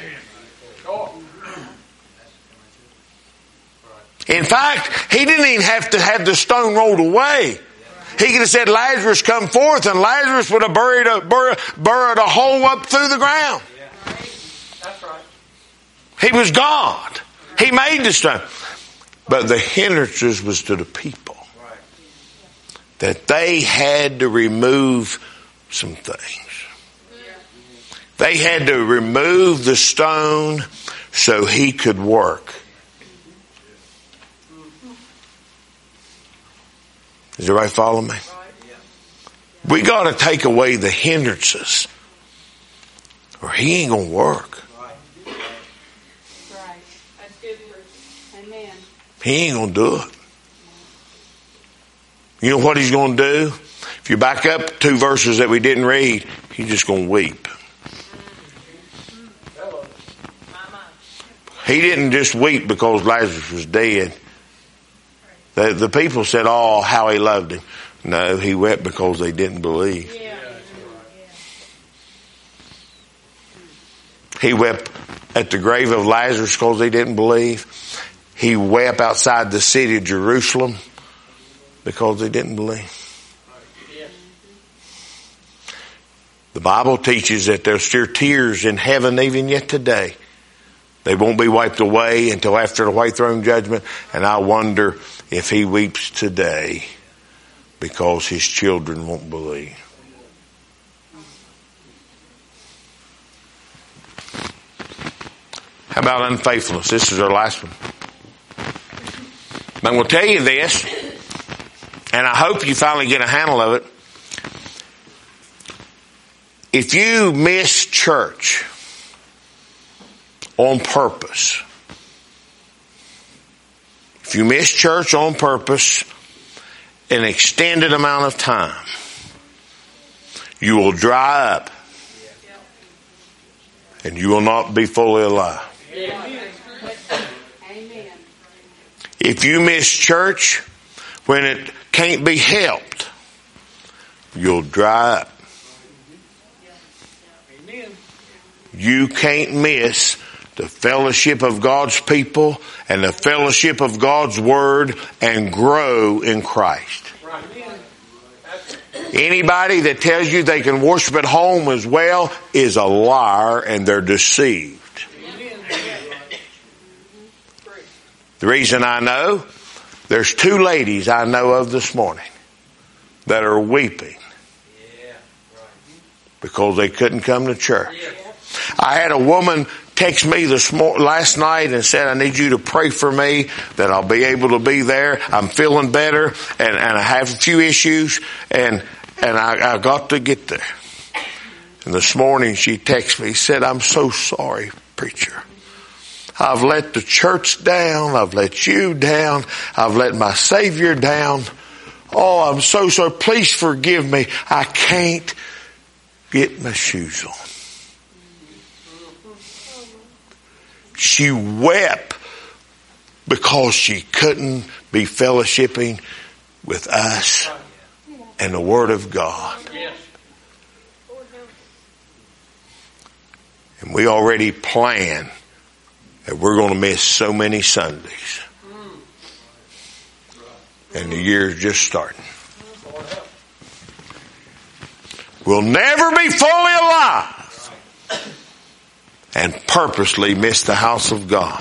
In fact, he didn't even have to have the stone rolled away. He could have said, Lazarus, come forth, and Lazarus would have burrowed a hole up through the ground. That's right. He was God. He made the stone. But the hindrances was to the people. That they had to remove some things. They had to remove the stone so He could work. Does everybody follow me? We got to take away the hindrances or He ain't going to work. Right. That's good. Amen. He ain't going to do it. You know what He's going to do? If you back up 2 verses that we didn't read, He's just going to weep. He didn't just weep because Lazarus was dead. The people said, oh, how He loved him. No, He wept because they didn't believe. He wept at the grave of Lazarus because they didn't believe. He wept outside the city of Jerusalem because they didn't believe. The Bible teaches that there's still tears in heaven even yet today. They won't be wiped away until after the white throne judgment. And I wonder if He weeps today because His children won't believe. How about unfaithfulness? This is our last one. I'm going to tell you this, and I hope you finally get a handle of it. If you miss church on purpose, if you miss church on purpose an extended amount of time, you will dry up and you will not be fully alive. If you miss church when it can't be helped, you'll dry up. You can't miss the fellowship of God's people and the fellowship of God's Word and grow in Christ. Anybody that tells you they can worship at home as well is a liar, and they're deceived. The reason I know, there's 2 ladies I know of this morning that are weeping because they couldn't come to church. I had a woman text me last night and said, I need you to pray for me that I'll be able to be there. I'm feeling better and I have a few issues and I got to get there. And this morning she texted me, said, I'm so sorry, preacher. I've let the church down. I've let you down. I've let my Savior down. Oh, I'm so sorry. Please forgive me. I can't get my shoes on. She wept because she couldn't be fellowshipping with us and the Word of God. And we already planned that we're going to miss so many Sundays. And the year's just starting. We'll never be fully alive and purposely miss the house of God.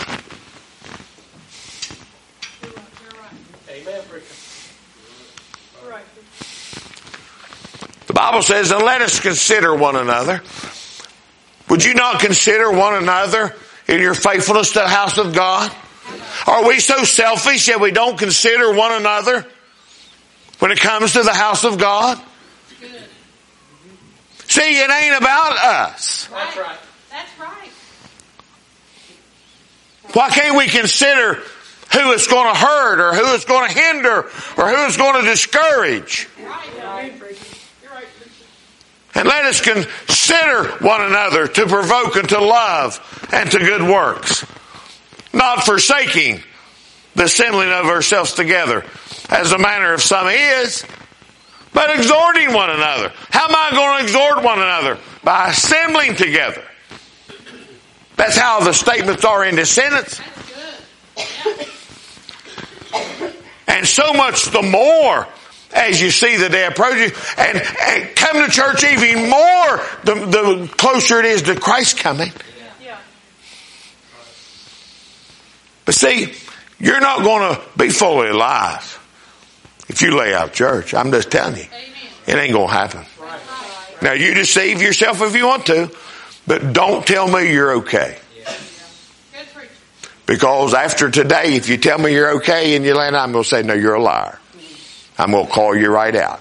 The Bible says, and let us consider one another. Would you not consider one another in your faithfulness to the house of God? Are we so selfish that we don't consider one another when it comes to the house of God? See, it ain't about us. That's right. That's right. Why can't we consider who it's going to hurt or who it's going to hinder or who it's going to discourage? And let us consider one another to provoke unto love and to good works, not forsaking the assembling of ourselves together, as the manner of some is, but exhorting one another. How am I going to exhort one another? By assembling together. That's how the statements are in this sentence. And so much the more as you see the day approaching, and come to church even more the closer it is to Christ coming. But see, you're not going to be fully alive if you lay out church. I'm just telling you. It ain't going to happen. Now you deceive yourself if you want to, but don't tell me you're okay. Because after today, if you tell me you're okay and you land, I'm going to say, no, you're a liar. I'm going to call you right out.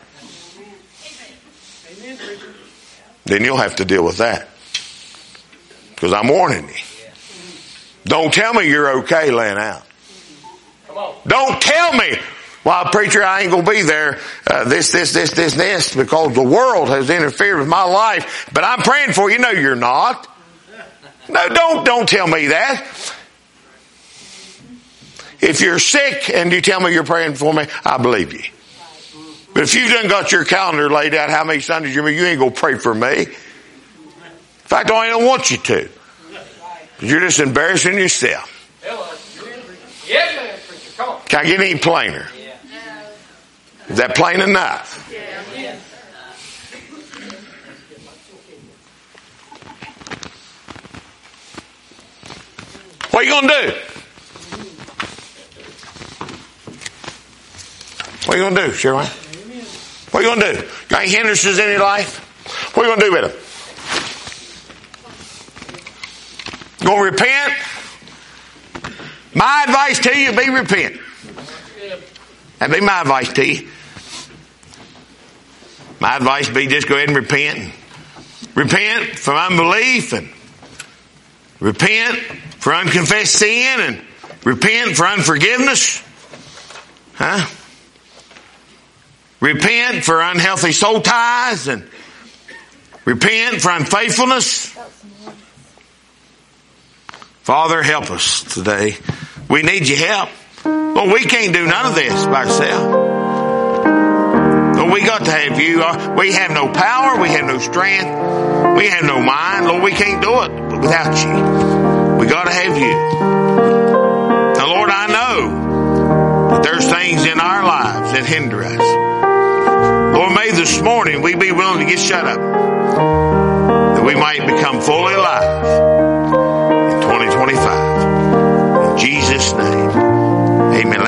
Then you'll have to deal with that. Because I'm warning you. Don't tell me you're okay laying out. Don't tell me, well, preacher, I ain't going to be there this, because the world has interfered with my life. But I'm praying for you. No, you're not. No, don't tell me that. If you're sick and you tell me you're praying for me, I believe you. But if you've done got your calendar laid out how many Sundays you ain't going to pray for me. In fact, I don't want you to. You're just embarrassing yourself. Can I get any plainer? Is that plain enough? What are you going to do? What are you going to do, Sherwin? What are you going to do? Got any hindrances in your life? What are you going to do with them? Going to repent? My advice to you, be repent. That'd be my advice to you. My advice would be just go ahead and repent. Repent from unbelief and repent for unconfessed sin and repent for unforgiveness. Huh? Repent for unhealthy soul ties and repent for unfaithfulness. Father, help us today. We need your help. Lord, we can't do none of this by ourselves. Lord, we got to have you. We have no power. We have no strength. We have no mind. Lord, we can't do it without you. We got to have you. Now, Lord, I know that there's things in our lives that hinder us. Lord, may this morning we be willing to get shut up, that we might become fully alive in 2025. In Jesus' name.